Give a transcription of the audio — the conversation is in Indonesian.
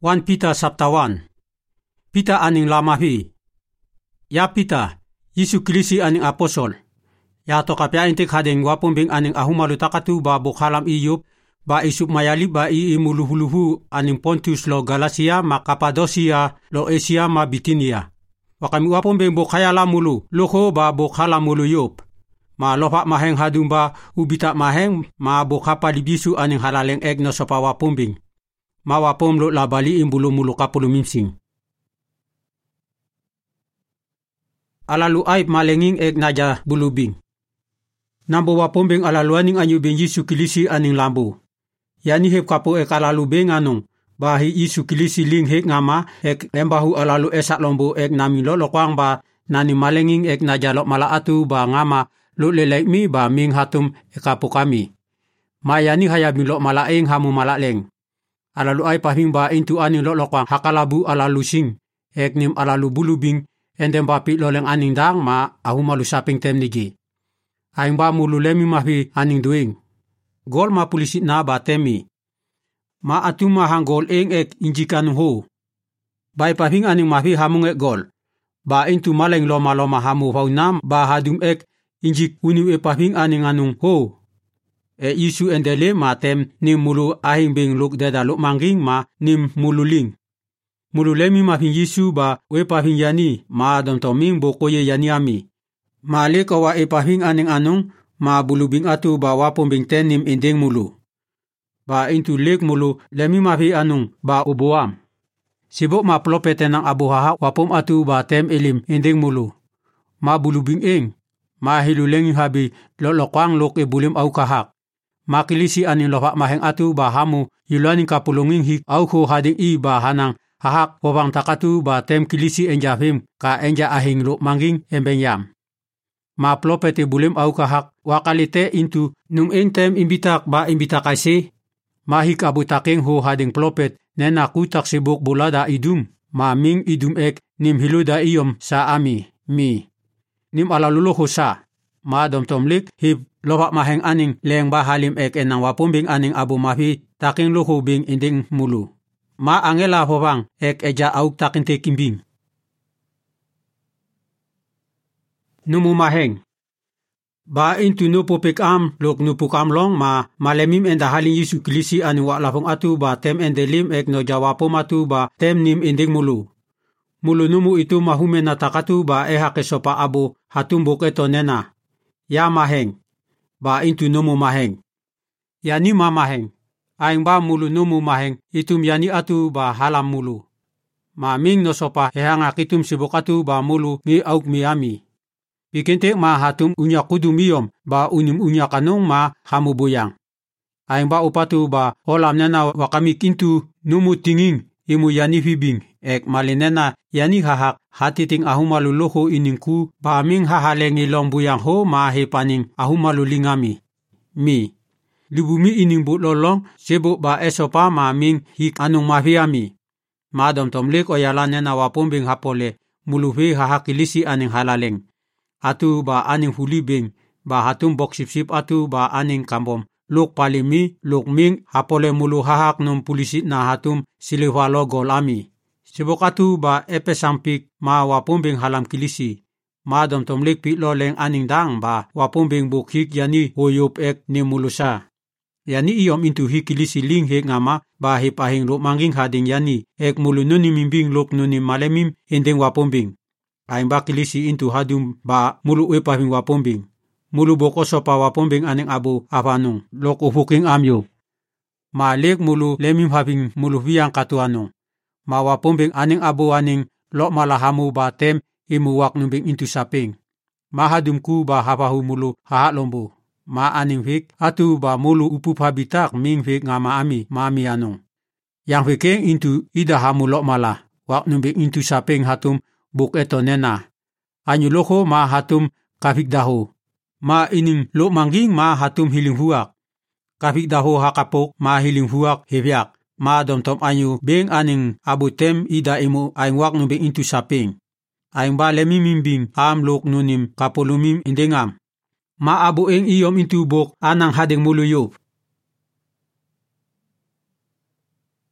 1 Peter chapter 1. Peter aning lamahi. Ya Peter, Yesu Kilisi aning aposol. Ya to kapya intik hadeng wapumbing aning ahumalu takatu ba bukhalam iyup, ba isuk mayali ba iimuluhuluhu aning Pontus lo Galatia ma Kapadosia lo Asia ma Bitinia. Wakami wapumbing bukhayala mulu, loko ba bukhala mulu yup. Ma lopak maheng hadumba ubita maheng ma bukhapa libisu aning halaleng egno sopa wapumbing. Mawapom lo labali imbulu mulu kapulu mimsing. Alalu aib malenging eg naja bulubing. Nambo wapombing alaluaning anyu ben Yesu Kilisi aning lambu. Yani hep kapo ek alalu beng anong, bahi Yesu Kilisi ling hek ngama ek lembahu alalu esak lombo ek nami lo lokwang ba nani malenging ek naja lo malaatu ba ngama lo lelek mi ba ming hatum ekapo kami. Mayani hayab lo malaeng hamu malaleng. Alalu ay pahing ba intu aning lokwang hakalabu alalu sing, eknim alalu bulubing, endem bapi loleng aning dang ma ahumalu saping temnigi. Aing ba mulu lemi mahi aning duing. Gol ma pulisit na ba temi. Ma atuma hang gol eng ek injikan ho. Bay pahing aning mahi hamung ek gol. Ba intu maleng loma hamu faunam ba hadum ek injik uniu e pahing aning anung ho. Isu endele ma tem nim mulu ahing bing luk deda luk mangging ma nim mulu ling. Mulu lemi ma fin Yesu ba we pahing yani ma dom toming bokoye yani ami. Ma le kawa e pahing aning anong ma bulubing atu ba wapong bing ten nim inding mulu. Ba intu lek mulu lemi ma fi anong ba ubuam. Sibuk ma plopete ng abuhaha wapom atu ba tem ilim inding mulu. Ma bulubing ing. Ma hiluleng habi lolokwang lok e bulim au kahak. Makilisi aning lopak maheng atu ba hamu yulaning kapulunging hik au ko hading i ba hanang hahak wabang takatu ba tem kilisi enjafim ka enja ahing lo mangging embenyam. Ma plopete bulim au kahak wakalite intu nung entem imbitak ba imbita kaisi. Mahik abutaking ho hading plopet nena kutak sibuk bulada idum ma ming idum ek nim hiluda iyom sa ami mi. Nim alaluluho sa. Ma domtomlik hip lopak maheng aning leng bahalim ek enang wapumbing aning abu mahi taking luhu bing inding mulu. Ma angela hobang ek eja auk taking tekimbing. Numu maheng. Ba intu nupu pikam luk nupu kamlong ma malemim enda haling Yesu Kilisi aning waklafong atu ba tem endelim ek no jawapom atu ba tem nim inding mulu. Mulu numu itu mahumen natakatu ba eha kesopa abu hatumbuk eto nena. Ya maheng. Ba intu numu maheng. Yani ma maheng. Aing ba mulu numu maheng. Itum yani atu ba halam mulu. Ma ming no sopa hehanga kitum sibuk atu ba mulu mi auk miami. Pikente ma hatum unya kudu miyom ba unim unya kanong ma hamu buyang. Aing ba upatu ba holam nena wakami kintu numu tinging imu yani hibing. Ek malinena yani hahak hatiting ahumaluluho iningku ba ming hahalengi long buyang ho ma hepaning ahumalulingami. Mi. Libumi ining but lolong sibuk ba esopa ma ming hik anong mahiami. Madom tomlik o yalan na wapumbing hapole muluhi hahakilisi aning halaleng. Atu ba aning hulibing ba hatum boksip-sip atu ba aning kambom. Luk palimi luk ming hapole mulu hahak nung pulisit na hatum siliwalo golami. Sibuk atu ba epe sampik ma wapumbing halam kilisi. Ma domtomlik pitlo leng aning dang ba wapumbing bukhik yani huyup ek ni mulusa. Yani iyom intu hi kilisi ling hek ngama ba hipahing luk mangging hading yani ek mulu nuni mimbing luk nuni malemim inding wapumbing. Aing ba kilisi intu hadum ba mulu epahing wapumbing. Mulu bokoso pa wapumbing aning abu afanung luk ufuking amyo. Ma lek mulu lemim habing mulu hiyang katuanong. Ma wapumbing aning abu aning lok malahamu ba tem imuwak numbing intu saping. Mahadumku ba hapahu mulu hahak lombo. Ma aning hik atu ba mulu upup habitak ming hik ngama ami mami anong. Yang hikeng intu ida hamu lok malah. Wak numbing intu saping hatum buk eto nena. Anyu loko ma hatum kafik daho. Ma ining lok mangging ma hatum hiling huak. Kafik daho hakapok ma hiling huak hebyak. Ma domtom anyu beng aning abu tem ida imu aing wak numbing intu saping. Aing ba lemimimbing am luk nunim kapulumim indengam. Ma abu eng iyom intu bok anang hadeng mulu yop.